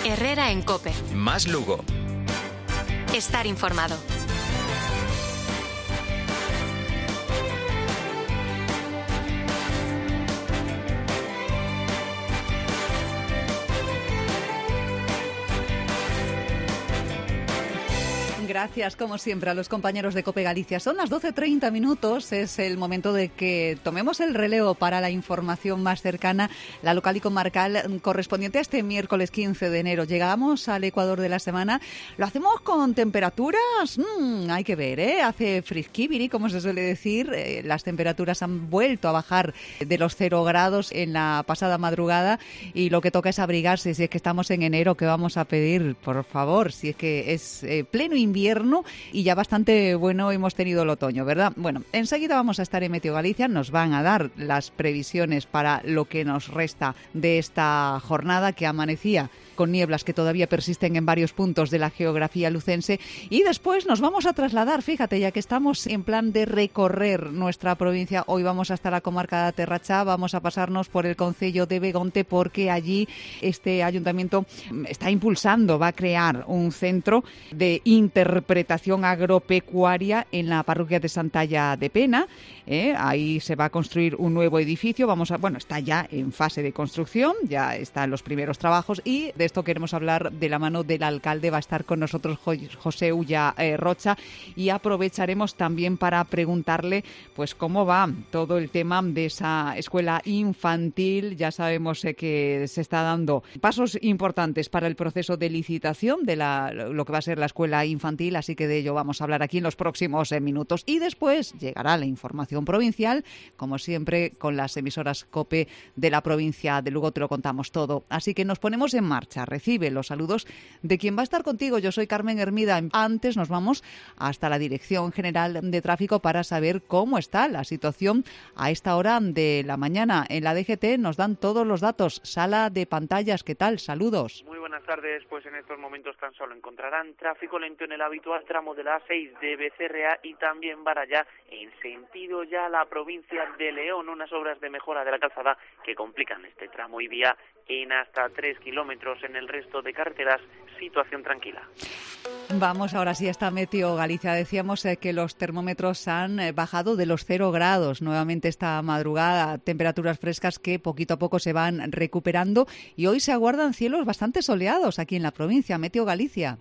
Herrera en COPE. Más Lugo. Estar informado. Gracias, como siempre, a los compañeros de COPE Galicia. Son las 12:30 minutos, es el momento de que tomemos el relevo para la información más cercana, la local y comarcal, correspondiente a este miércoles 15 de enero. Llegamos al Ecuador de la semana, lo hacemos con temperaturas, hay que ver, hace frisquibiri, como se suele decir, las temperaturas han vuelto a bajar de los 0 grados en la pasada madrugada y lo que toca es abrigarse. Si es que estamos en enero, ¿qué vamos a pedir? Por favor, si es que es pleno invierno y ya bastante bueno hemos tenido el otoño, ¿verdad? Bueno, enseguida vamos a estar en Meteo Galicia, nos van a dar las previsiones para lo que nos resta de esta jornada que amanecía con nieblas que todavía persisten en varios puntos de la geografía lucense, y después nos vamos a trasladar, fíjate, ya que estamos en plan de recorrer nuestra provincia, hoy vamos hasta la comarca de Terrachá, vamos a pasarnos por el concello de Begonte porque allí este ayuntamiento está impulsando, va a crear un centro de interpretación agropecuaria en la parroquia de Santalla de Pena. Ahí se va a construir un nuevo edificio, está ya en fase de construcción, ya están los primeros trabajos y de esto queremos hablar de la mano del alcalde. Va a estar con nosotros José Ulla Rocha y aprovecharemos también para preguntarle pues cómo va todo el tema de esa escuela infantil. Ya sabemos que se está dando pasos importantes para el proceso de licitación de lo que va a ser la escuela infantil, así que de ello vamos a hablar aquí en los próximos minutos. Y después llegará la información provincial, como siempre con las emisoras COPE de la provincia de Lugo, te lo contamos todo. Así que nos ponemos en marcha. Recibe los saludos de quien va a estar contigo. Yo soy Carmen Hermida. Antes nos vamos hasta la Dirección General de Tráfico para saber cómo está la situación a esta hora de la mañana. En la DGT nos dan todos los datos. Sala de pantallas, ¿qué tal? Saludos. Muy buenas tardes. Pues en estos momentos tan solo encontrarán tráfico lento en el habitual tramo de la A6 de Becerrea y también Barallá en sentido ya a la provincia de León. Unas obras de mejora de la calzada que complican este tramo y vía en hasta 3 kilómetros. En el resto de carreteras, situación tranquila. Vamos ahora sí hasta Meteo Galicia. Decíamos que los termómetros han bajado de los 0 grados nuevamente esta madrugada. Temperaturas frescas que poquito a poco se van recuperando y hoy se aguardan cielos bastante soleados aquí en la provincia. Meteo Galicia.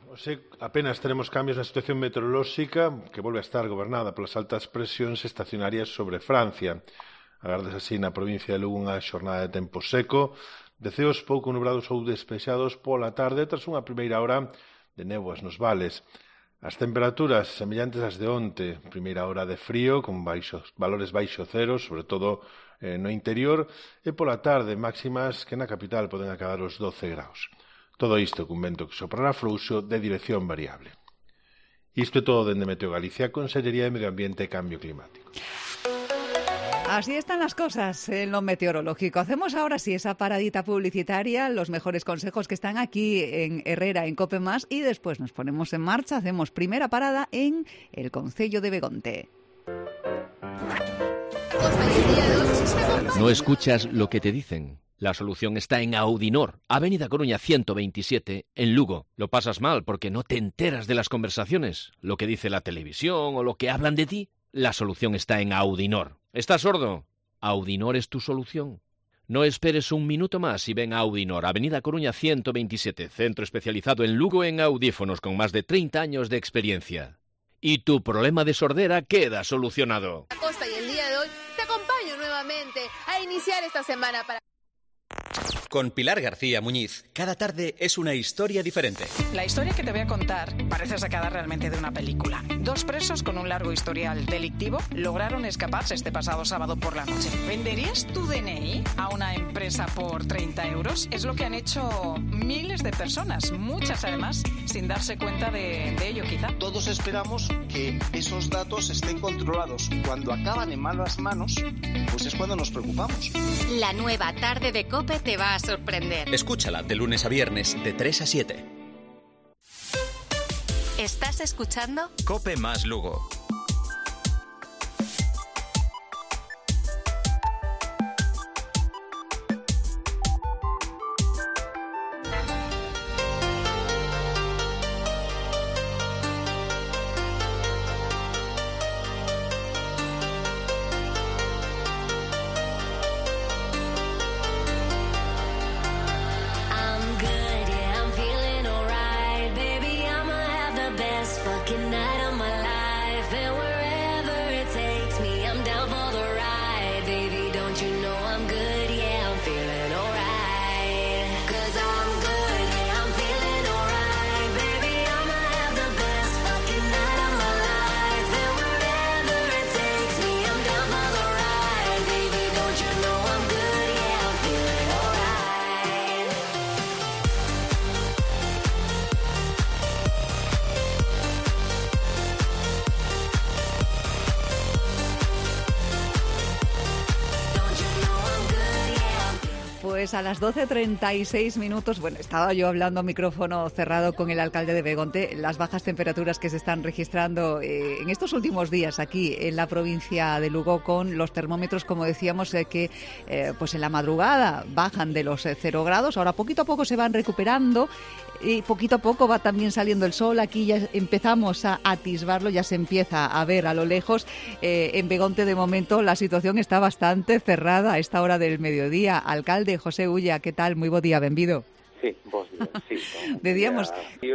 Apenas tenemos cambios na situación meteorolóxica que volve a estar gobernada polas altas presións estacionarias sobre Francia. Agardas así na provincia de Lugo unha xornada de tempo seco, de ceos pouco nubrados ou despexados pola tarde tras unha primeira hora de néboas nos vales. As temperaturas semellantes ás de onte, primeira hora de frío con valores baixo cero, sobre todo no interior, e pola tarde máximas que na capital poden acabar os 12 graus. Todo isto cun vento que soprará frouxo de dirección variable. Isto é todo dende Meteo Galicia, Consellería de Medio Ambiente e Cambio Climático. Así están las cosas en lo meteorológico. Hacemos ahora sí esa paradita publicitaria, los mejores consejos que están aquí en Herrera, en COPE+, y después nos ponemos en marcha, hacemos primera parada en el concello de Begonte. ¿No escuchas lo que te dicen? La solución está en Audinor, Avenida Coruña 127, en Lugo. Lo pasas mal porque no te enteras de las conversaciones, lo que dice la televisión o lo que hablan de ti. La solución está en Audinor. ¿Estás sordo? Audinor es tu solución. No esperes un minuto más y ven a Audinor, Avenida Coruña 127, centro especializado en Lugo en audífonos con más de 30 años de experiencia. Y tu problema de sordera queda solucionado. Costa, y el día de hoy te acompaño nuevamente a iniciar esta semana para... Con Pilar García Muñiz, cada tarde es una historia diferente. La historia que te voy a contar parece sacada realmente de una película. 2 presos con un largo historial delictivo lograron escaparse este pasado sábado por la noche. ¿Venderías tu DNI a una empresa por 30 euros? Es lo que han hecho miles de personas, muchas además, sin darse cuenta de ello quizá. Todos esperamos que esos datos estén controlados. Cuando acaban en malas manos, pues es cuando nos preocupamos. La nueva tarde de COPE te va a sorprender. Escúchala de lunes a viernes de 3 a 7. ¿Estás escuchando? COPE más Lugo. Pues a las 12:36, bueno, estaba yo hablando a micrófono cerrado con el alcalde de Begonte, las bajas temperaturas que se están registrando en estos últimos días aquí en la provincia de Lugo, con los termómetros, como decíamos, que pues en la madrugada bajan de los 0 grados, ahora poquito a poco se van recuperando y poquito a poco va también saliendo el sol. Aquí ya empezamos a atisbarlo, ya se empieza a ver a lo lejos. En Begonte, de momento, la situación está bastante cerrada a esta hora del mediodía. Alcalde José Ulla, ¿qué tal? Muy bo día, benvido. Sí, bos días, sí. Decíamos,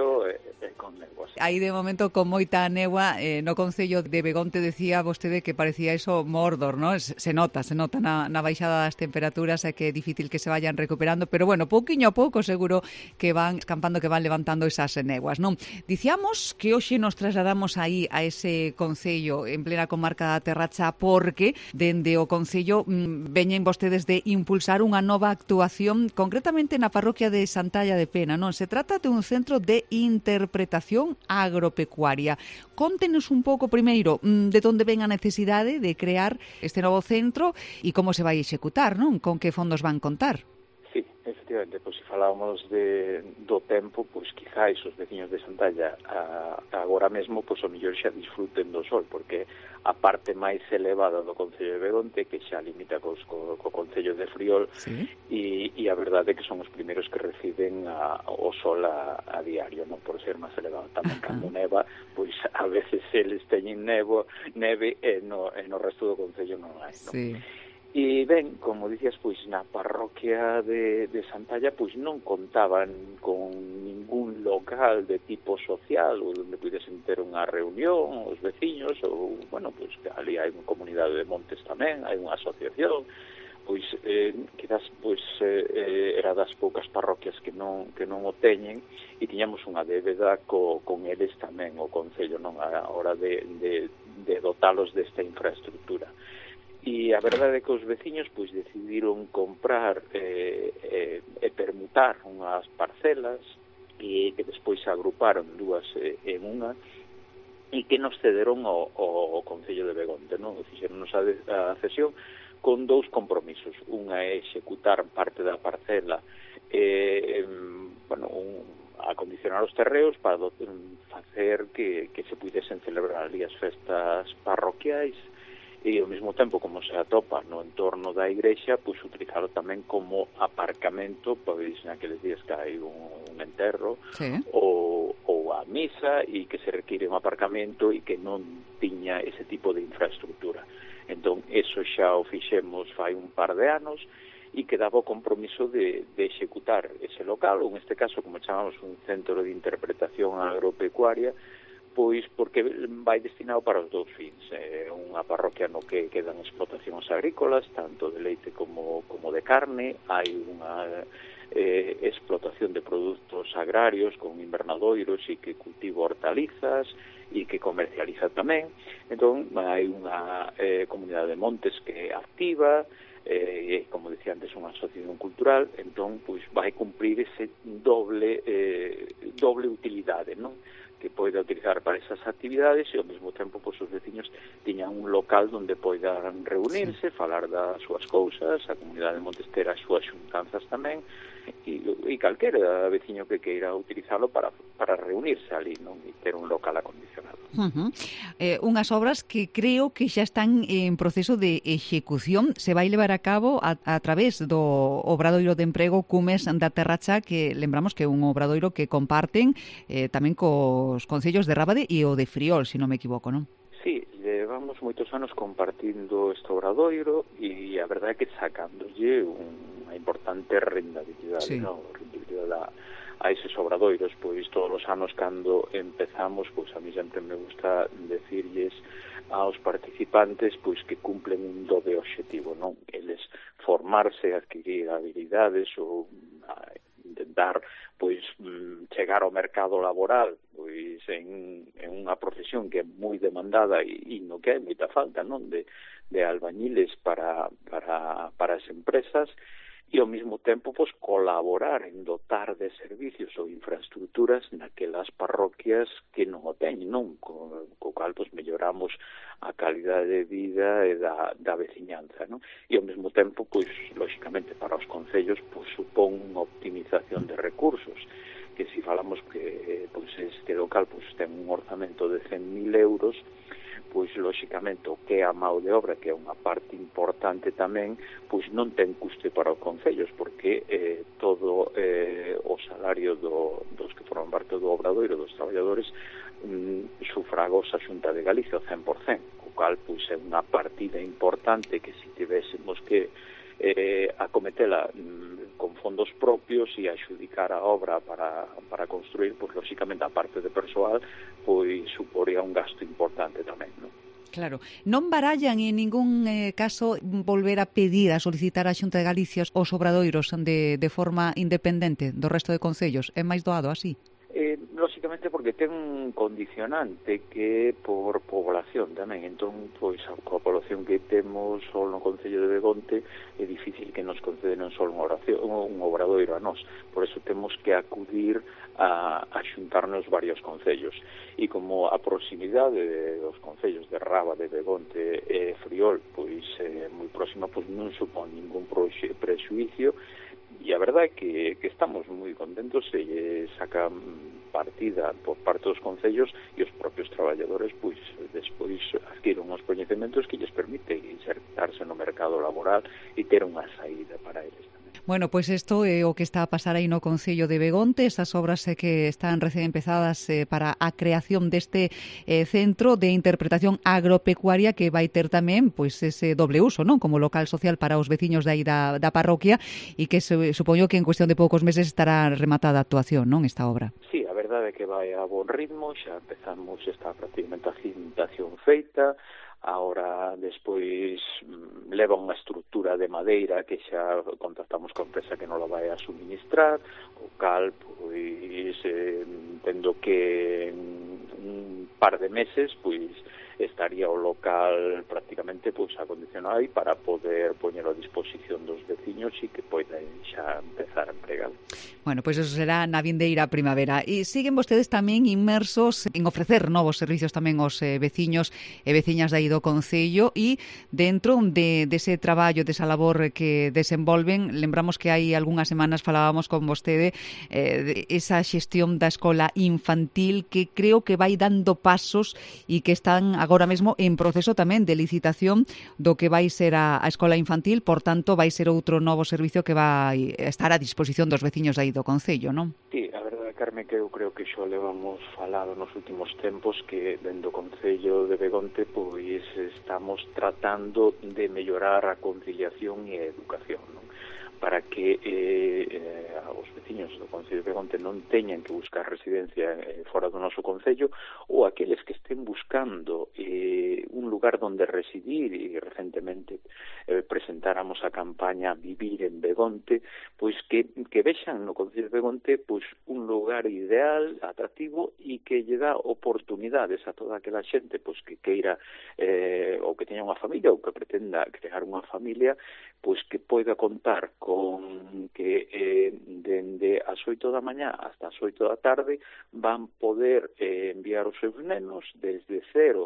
con neguas. aí de momento con moita negua, no concello de Begonte decía vostede que parecía eso Mordor, ¿no? Se nota na baixada das temperaturas, que é difícil que se vayan recuperando, pero bueno, pouquiño a pouco seguro que van escampando, que van levantando esas neguas, non? Dicíamos que hoxe nos trasladamos aí a ese concello en plena comarca da Terracha porque dende o concello veñen vostedes de impulsar unha nova actuación, concretamente na parroquia de Santalla de Pena, non? Se trata de un centro de interpretación agropecuaria. Contenos un pouco primeiro de onde ven a necesidade de crear este novo centro e como se vai executar, non? Con que fondos van contar? Sí, efectivamente, pois se falábamos do tempo, pois quizáis os veciños de Santalla agora mesmo, pois o mellor xa disfruten do sol, porque a parte máis elevada do concello de Begonte, que xa limita co concello de Friol, sí. E a verdade é que son os primeiros que reciben o sol a diario, non, por ser máis elevado. Tamén cando neva, pois a veces eles teñen neve e no resto do concello non hai, non? Sí. E ben, como dicías, pois na parroquia de Santalla pois non contaban con ningún local de tipo social ou onde pudesen ter unha reunión os veciños ou, bueno, pois ali hai unha comunidade de montes tamén, hai unha asociación, pois quizás pois era das poucas parroquias que non o teñen e tiñamos unha débeda con eles tamén o concello, non, a hora de dotalos desta infraestructura. E a verdade é que os veciños pois decidiron comprar e permutar unhas parcelas e que despois se agruparon dúas en unha e que nos cederon ao Concello de Begonte, non? Fixeronnos a cesión con dous compromisos. Unha é executar parte da parcela acondicionar os terreos para facer que se pudesen celebrar ali as festas parroquiais e ao mesmo tempo, como se atopa no entorno da igrexa, pois utilizalo tamén como aparcamento, pois naqueles días que hai un enterro, sí, ou a misa, e que se require un aparcamento e que non tiña ese tipo de infraestructura. Entón, eso xa o fixemos fai un par de anos e quedaba o compromiso de executar ese local, ou en este caso, como chamamos, un centro de interpretación agropecuaria, pois porque vai destinado para os dous fins. Unha parroquia no que quedan explotacións agrícolas, tanto de leite como de carne, hai unha explotación de produtos agrarios con invernadoiros e que cultiva hortalizas e que comercializa tamén. Entón, hai unha comunidade de montes que é activa, como decía antes, unha asociación cultural, entón, pois vai cumprir ese doble utilidade, non? Que poida utilizar para esas actividades e ao mesmo tempo pois, os veciños tiñan un local onde poidan reunirse, falar das súas cousas, a comunidade de Montes ter as súas xuntanzas tamén e calquera veciño que queira utilizarlo para reunirse ali, non? E ter un local acondicionado. Unhas obras que creo que xa están en proceso de execución, se vai levar a cabo a través do Obradoiro de Emprego Cumes da Terracha, que lembramos que é un obradoiro que comparten tamén cos concellos de Rábade e o de Friol, se non me equivoco, non? Sí, levamos moitos anos compartindo este obradoiro e a verdade é que sacándolle unha importante rentabilidade, sí, non? Rentabilidade a eses obradoiros, pois todos os anos cando empezamos, pois a mí sempre me gusta decirlles aos participantes pois que cumplen un doble obxectivo, non? Eles formarse, adquirir habilidades ou intentar pois chegar ao mercado laboral pois en unha profesión que é moi demandada e no que hai moita falta, non, de albañiles para as empresas e ao mesmo tempo pois colaborar en dotar de servicios ou infraestructuras naquelas parroquias que non o teñen, non, con cal pois melloramos a calidade de vida e da veciñanza, non? E ao mesmo tempo, pois, lóxicamente, para os concellos, pois, supón unha optimización de recursos, que se falamos que pois, este local pois, ten un orzamento de 100.000 euros, pois, lóxicamente, o que é a mão de obra, que é unha parte importante tamén, pois non ten custe para os concellos, porque todo o salario dos que forman parte do obradoiro, dos traballadores, sufragos a Xunta de Galicia o 100%, o cal pois, é unha partida importante que se tivésemos que acometela con fondos propios e axudicar a obra para construir, pois, lóxicamente, a parte de persoal, pois, suporía un gasto importante tamén, non? Claro. Non barallan en ningún caso volver a pedir, a solicitar á Xunta de Galicia os obradoiros de forma independente do resto de concellos? É máis doado así? Lóxicamente porque ten un condicionante que é por población tamén, entón, pois, a población que temos só no Concello de Begonte é difícil que nos conceden só un obradoiro a nós, por eso temos que acudir a xuntarnos varios concellos, e como a proximidade dos concellos de Raba, de Begonte e Friol, pois, moi próxima, pois non supón ningún prexuicio. E a verdade é que estamos moi contentos e sacan partida por parte dos concellos e os propios traballadores pois despois adquiren os coñecementos que lles permite insertarse no mercado laboral e ter unha saída para eles. Bueno, pois isto é o que está a pasar aí no Concello de Begonte, esas obras que están recén empezadas para a creación deste centro de interpretación agropecuaria que vai ter tamén pois ese doble uso, non? Como local social para os veciños de aí da parroquia e que supoño que en cuestión de poucos meses estará rematada a actuación, non, esta obra? Sí, a verdade é que vai a bon ritmo, xa empezamos, está prácticamente a cimentación feita. Ahora, despois, leva unha estrutura de madeira que xa contactamos con a empresa que non la vai a suministrar, o cal, pois, tendo que un par de meses, pois, estaría o local prácticamente pois acondicionado aí para poder poñelo a disposición dos veciños e que poidan xa empezar a empregar. Bueno, pois eso será na vindeira primavera. E siguen vostedes tamén inmersos en ofrecer novos servicios tamén aos veciños e veciñas de aí do Concello e dentro dese traballo, desa labor que desenvolven, lembramos que hai algunhas semanas falábamos con vostede de esa xestión da escola infantil que creo que vai dando pasos e que están agora mesmo en proceso tamén de licitación do que vai ser a escola infantil, por tanto vai ser outro novo servicio que vai estar a disposición dos veciños de aí do Concello, non? Sí, a verdade, Carme, que eu creo que xo levamos falado nos últimos tempos que dentro do Concello de Begonte pois estamos tratando de mellorar a conciliación e a educación, non? Para que os veciños do Concello de Begonte non teñan que buscar residencia fora do noso Concello ou aqueles que estén buscando un lugar donde residir e recentemente presentáramos a campaña Vivir en Begonte, pois que vexan no Concello de Begonte pois un lugar ideal, atractivo e que lle dá oportunidades a toda aquela xente pois que queira ou que teña unha familia ou que pretenda crear unha familia, pois que poida contar con que dende as 8 da mañá hasta as 8 da tarde van poder enviar os seus nenos desde 0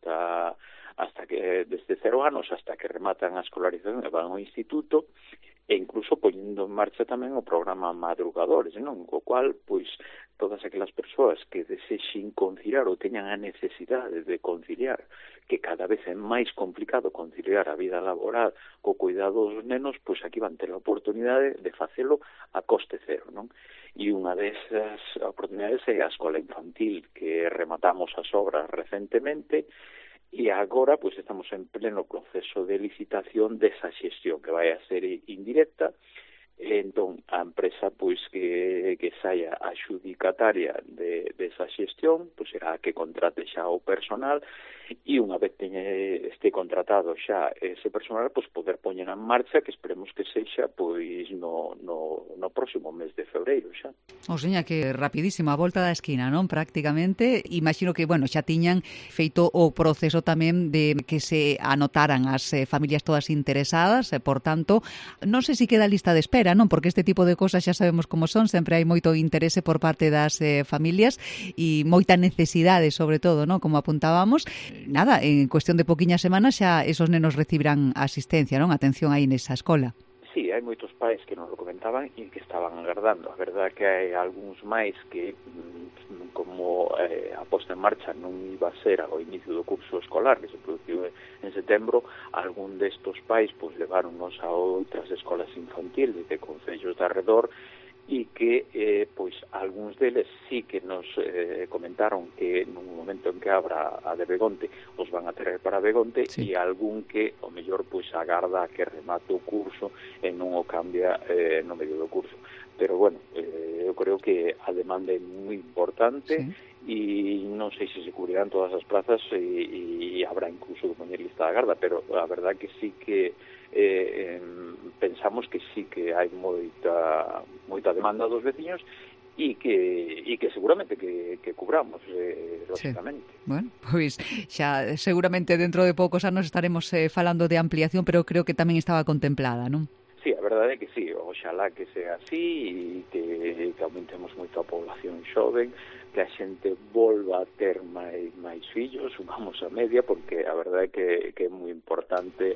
desde 0 anos hasta que rematan a escolarización e van ao instituto, e incluso poñendo en marcha tamén o programa Madrugadores, non? Co cual, pois, todas aquelas persoas que desexen conciliar ou teñan a necesidade de conciliar, que cada vez é máis complicado conciliar a vida laboral co cuidado dos nenos, pois aquí van ter a oportunidade de facelo a coste cero, non? E unha desas oportunidades é a escola infantil, que rematamos as obras recentemente, e agora pois estamos en pleno proceso de licitación desa xestión que vai a ser indirecta. Entón, a empresa pois que saia adxudicataria desa xestión pois será a que contrate xa o personal e unha vez este contratado xa ese personal, pois poder poñer en marcha, que esperemos que sexa pois no próximo mes de febreiro xa. O seña que rapidísima, a volta da esquina, non? Prácticamente, imagino que, bueno, xa tiñan feito o proceso tamén de que se anotaran as familias todas interesadas, por tanto, non sei se queda lista de espera, non? Porque este tipo de cosas xa sabemos como son, sempre hai moito interese por parte das familias e moita necesidade, sobre todo, non? Como apuntábamos, nada, en cuestión de poquiñas semanas xa esos nenos recibirán asistencia, non? Atención aí nesa escola. Sí, hai moitos pais que nos lo comentaban e que estaban agardando. A verdade que hai algúns máis que, como a posta en marcha non iba a ser ao inicio do curso escolar, que se produciu en setembro, algún destos pais pois leváronnos a outras escolas infantiles de concellos de arredor, e que pois algúns deles sí que nos comentaron que nun momento en que abra a de Begonte os van a traer para Begonte, sí. E algún que o mellor pois agarda que remate o curso e non o cambia no medio do curso. Pero bueno, eu creo que a demanda é moi importante, sí. E non sei se cubrirán todas as plazas e habrá incluso que poñer lista de agarda, pero a verdade que sí que pensamos que sí que hai moita demanda dos veciños e que seguramente que cubramos, lógicamente. Sí. Bueno, pois xa seguramente dentro de poucos anos estaremos falando de ampliación, pero creo que tamén estaba contemplada, non? Sí, a verdade é que sí, oxalá que sea así e que aumentemos moito a población xoven, que a xente volva a ter máis fillos, subamos a media, porque a verdade é que é moi importante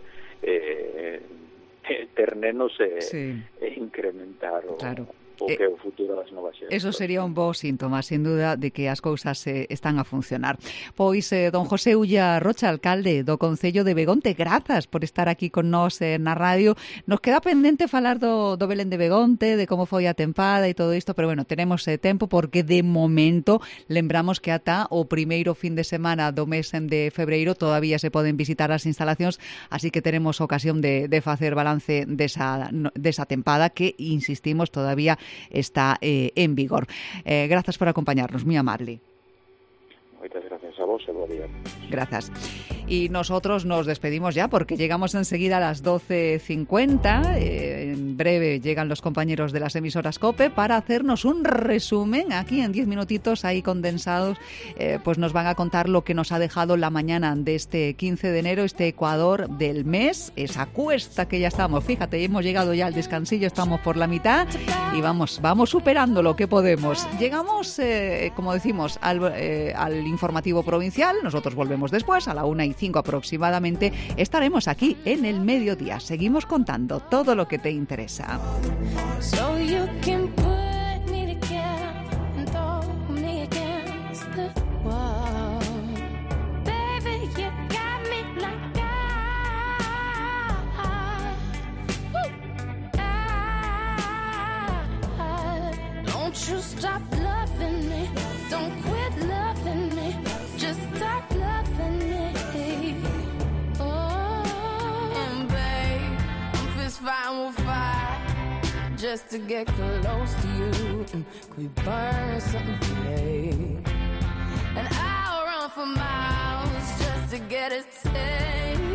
ter nenos e incrementar o que é o futuro das novas xeracións. Eso sería un bo síntoma, sin duda, de que as cousas están a funcionar. Pois, don José Ulla Rocha, alcalde do Concello de Begonte, grazas por estar aquí con nós na radio. Nos queda pendente falar do Belén de Begonte, de como foi a tempada e todo isto, pero bueno, tenemos tempo porque de momento lembramos que ata o primeiro fin de semana do mes de febreiro todavía se poden visitar as instalacións, así que tenemos ocasión de facer balance desa tempada que, insistimos, todavía está en vigor. Gracias por acompañarnos, muy amable. Muchas gracias a vos, buen día. Gracias. Y nosotros nos despedimos ya porque llegamos enseguida a las 12:50. En breve llegan los compañeros de las emisoras COPE para hacernos un resumen aquí en 10 minutitos ahí condensados. Pues nos van a contar lo que nos ha dejado la mañana de este 15 de enero, este Ecuador del mes, esa cuesta que ya estamos. Fíjate, hemos llegado ya al descansillo, estamos por la mitad y vamos superando lo que podemos. Llegamos, como decimos, al informativo provincial. Nosotros volvemos después a la 1:05 aproximadamente. Estaremos aquí en el mediodía. Seguimos contando todo lo que te interesa. You stop loving me, don't quit loving me, just stop loving me. Oh, and babe, I'm fist fighting with fire just to get close to you. Could we burn something today? And I'll run for miles just to get a taste.